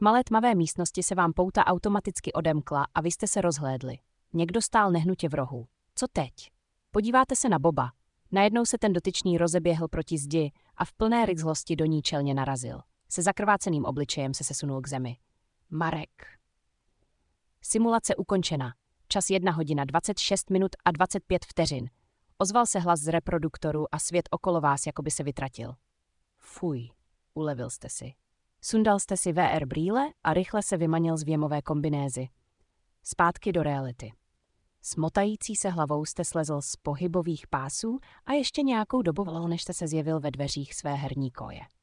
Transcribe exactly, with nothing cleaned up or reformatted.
V malé tmavé místnosti se vám pouta automaticky odemkla a vy jste se rozhlédli. Někdo stál nehnutě v rohu. Co teď? Podíváte se na Boba. Najednou se ten dotyčný rozeběhl proti zdi a v plné rychlosti do ní čelně narazil. Se zakrváceným obličejem se sesunul k zemi. Marek. Simulace ukončena. Čas jedna hodina dvacet šest minut a dvacet pět vteřin. Ozval se hlas z reproduktoru a svět okolo vás jakoby se vytratil. Fuj, ulevil jste si. Sundal jste si V R brýle a rychle se vymanil z věmové kombinézy. Zpátky do reality. S motající se hlavou jste slezl z pohybových pásů a ještě nějakou dobu volal, než jste se zjevil ve dveřích své herní koje.